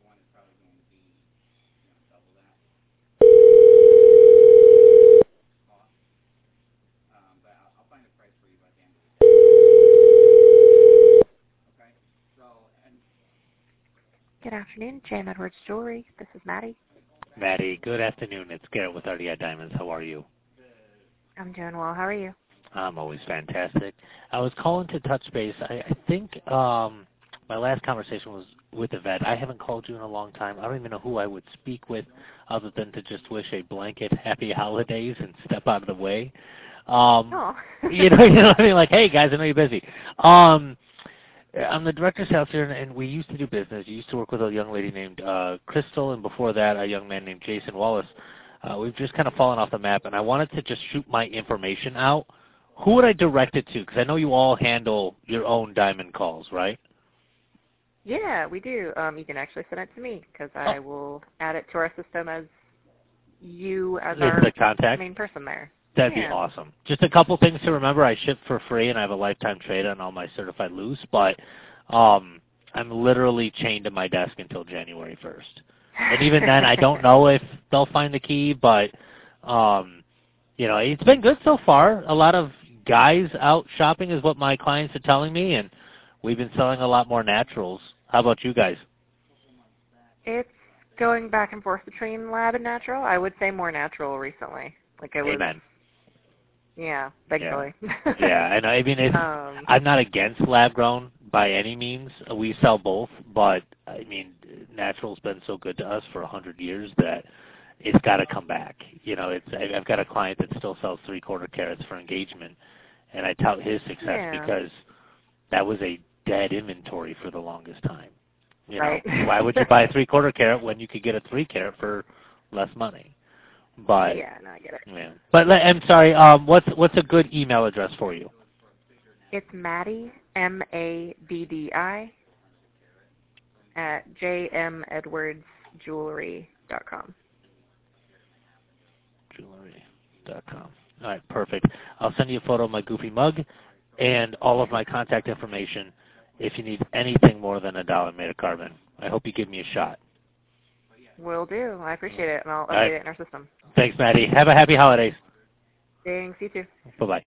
Good afternoon, J.M. Edwards Jewelry. This is Maddie. Maddie, good afternoon. It's Garrett with RDI Diamonds. How are you? I'm doing well. How are you? I'm always fantastic. I was calling to touch base. I think my last conversation was with Yvette. I haven't called you in a long time. I don't even know who I would speak with other than to just wish a blanket happy holidays and step out of the way. Oh. you know what I mean? Like, hey, guys, I know you're busy. I'm the director of sales here, and we used to do business. You used to work with a young lady named Crystal, and before that, a young man named Jason Wallace. We've just kind of fallen off the map, and I wanted to just shoot my information out. Who would I direct it to? Because I know you all handle your own diamond calls, right? Yeah, we do. You can actually send it to me because I will add it to our system as you as our the contact main person there. That'd be awesome. Just a couple things to remember. I ship for free, and I have a lifetime trade on all my certified loose, but I'm literally chained to my desk until January 1st. And even then, I don't know if they'll find the key, but, it's been good so far. A lot of guys out shopping is what my clients are telling me, and we've been selling a lot more naturals. How about you guys? It's going back and forth between lab and natural. I would say more natural recently. Amen. Yeah, thankfully. Yeah, and I mean, I'm not against lab grown by any means. We sell both, but I mean, natural's been so good to us for 100 years that it's got to come back. I've got a client that still sells 3/4 carats for engagement, and I tout his success because that was a dead inventory for the longest time. Right. Why would you buy a 3/4 carat when you could get a 3 carat for less money? But yeah, no, I get it. Yeah. But I'm sorry. What's a good email address for you? It's Maddie MADDI at jmedwardsjewelry.com. Jewelry.com. All right, perfect. I'll send you a photo of my goofy mug and all of my contact information if you need anything more than $1 made of carbon. I hope you give me a shot. Will do. I appreciate it, and I'll update it in our system. Thanks, Maddie. Have a happy holidays. Thanks. You too. Bye-bye.